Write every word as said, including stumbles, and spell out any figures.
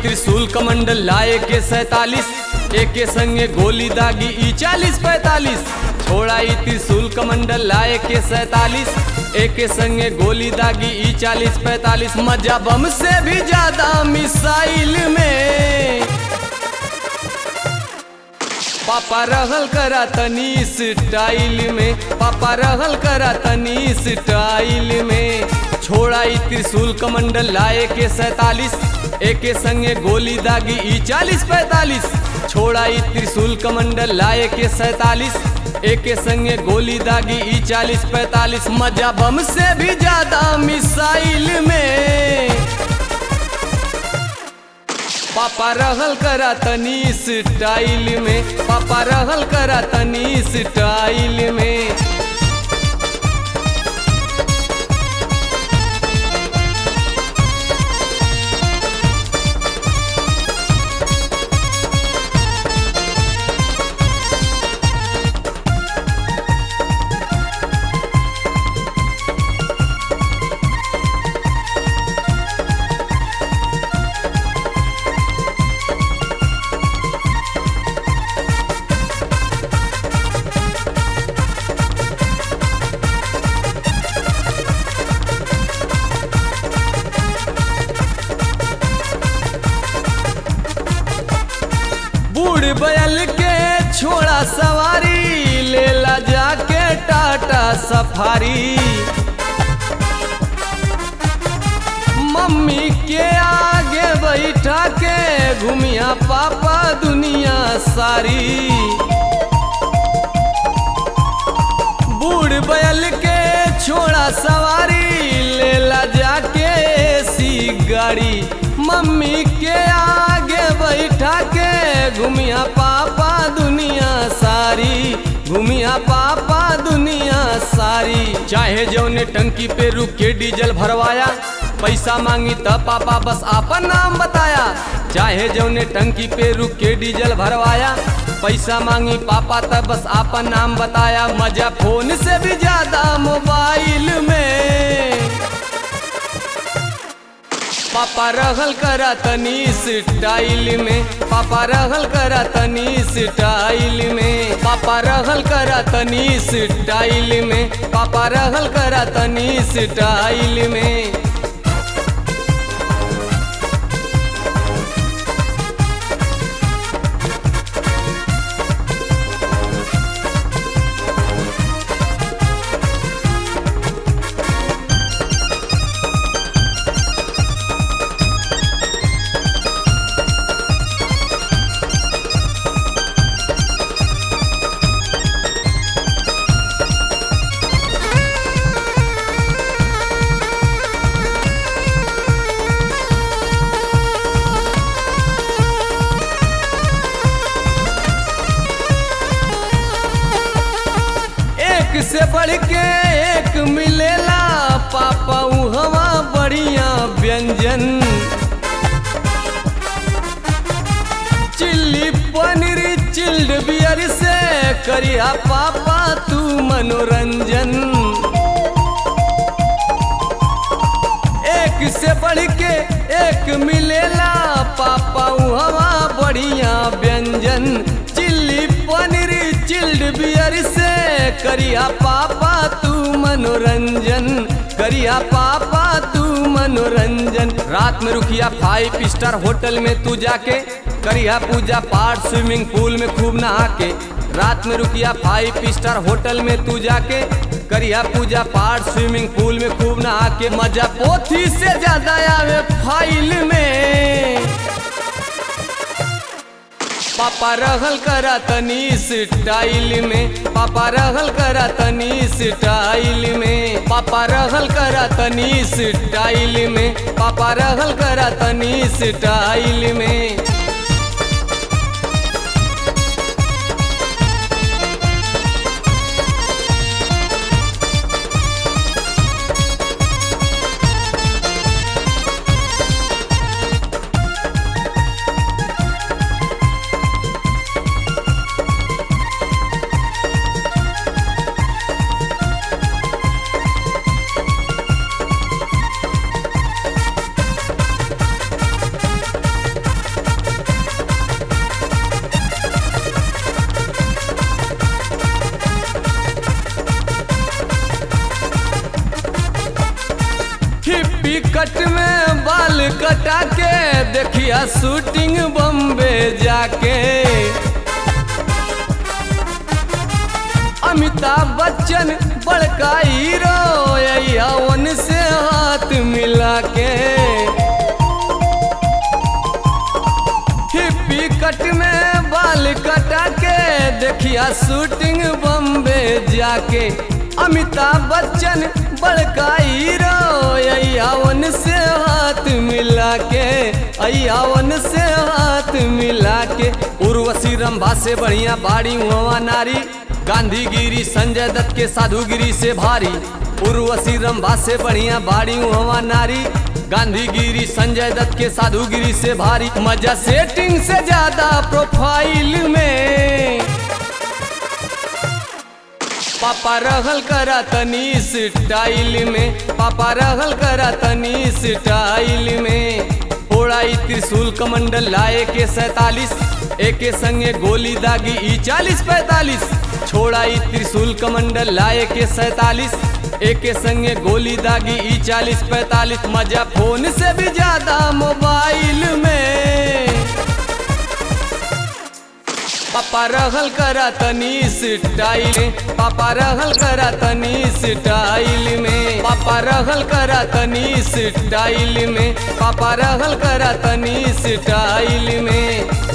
त्रिशूल कमंडल लाए के सैतालीस, एक के संगे गोली दागी ई चालीस पैतालीस। छोड़ाई त्रिशूल कमंडल लाए के सैतालीस, एक के संगे गोली दागी ई चालीस पैतालीस। मजा बम से भी ज्यादा मिसाइल में पापा रहल करा तनी स्टाइल में, पापा रहल करा तनी स्टाइल में। छोड़ाई त्रिशूल कमंडल लाए के सैतालीस, एक के संगे गोली दागी ई चालीस पैतालीस। छोड़ाई त्रिशूल कमंडल लाए के सैतालीस, एक के संगे गोली दागी ई चालीस पैतालीस। मजा बम से भी ज्यादा मिसाइल में पापा रहल करा तनी स्टाइल में, पापा रहल करा तनी स्टाइल में। बूढ़ बैल के छोड़ा सवारी, लेला जाके टाटा सफारी। मम्मी के आगे बैठा के घूमिया पापा दुनिया सारी। बूढ़ बैल के छोड़ा सवारी, लेला जाके ऐसी गाड़ी। मम्मी के आगे बैठा के घूमिया पापा दुनिया सारी, घूमिया पापा दुनिया सारी। चाहे जौने टंकी पे रुक के डीजल भरवाया, पैसा मांगी तब पापा बस आपन नाम बताया। चाहे जौने टंकी पे रुक के डीजल भरवाया, पैसा मांगी पापा तब बस आपन नाम बताया। मजा फोन से भी ज्यादा मोबाइल में पापा रहल करा तनी स्टाइल में, पापा रहल करा तनी स्टाइल में। पापा रहल करा तनी स्टाइल में, पापा रहल करा तनी स्टाइल में। एक से बढ़ के एक मिलेला पापा उहवा बढ़िया व्यंजन। चिल्ली पनीर चिल्ड बियर से करिया पापा तू मनोरंजन। एक से बढ़ के एक मिलेला पापा उहवा बढ़िया व्यंजन। चिल्ली पनीर चिल्ड बियर से करिया पापा तू मनोरंजन, करिया पापा तू मनोरंजन। रात में रुकिया फाइव स्टार होटल में तू जाके, करिया पूजा पाठ स्विमिंग पूल में खूब नहा के। रात में रुकिया फाइव स्टार होटल में तू जाके, करिया पूजा पाठ स्विमिंग पूल में खूब नहा के। मजा पोथी से ज्यादा आवे फाइल में पापा रहल करा तनी स्टाइल में, पापा रहल करा तनी स्टाइल में। पापा रहल करा तनी स्टाइल में, पापा रहल करा तनी स्टाइल में। हिप्पी कट में बाल कटा के देखिया शूटिंग बम्बे जाके। अमिताभ बच्चन बड़का हीरो यौवन से हाथ मिला के। हिप्पी कट में बाल कटा के देखिया शूटिंग बम्बे जाके। अमिताभ बच्चन बड़का हीरो यौवन से हाथ मिला के, यौवन से हाथ मिला के। उर्वशी रंभा से बढ़िया बाड़ी हुआ नारी, गांधीगिरी संजय दत्त के साधुगिरी से भारी। उर्वशी रंभा से बढ़िया बाड़ी हुआ नारी, गांधीगिरी संजय दत्त के साधुगिरी से भारी। मजा सेटिंग से ज्यादा प्रोफाइल में, पापा रहल करा तनी स्टाइल में, पापा रहल करा तनी स्टाइल में। फोड़ाई त्रिशूल कमंडल लाए के सैतालीस, एके संगे गोली दागी ई चालीस पैतालीस। छोड़ाई त्रिशूल कमंडल लाए के सैतालीस, एके संगे गोली दागी ई चालीस पैतालीस। मजा फोन से भी ज्यादा मोबाइल में, पापा रहल करा तनी स्टाइल में, पापा रहल करा तनी स्टाइल में, पापा रहल करा तनी स्टाइल में, पापा रहल करा तनी स्टाइल में।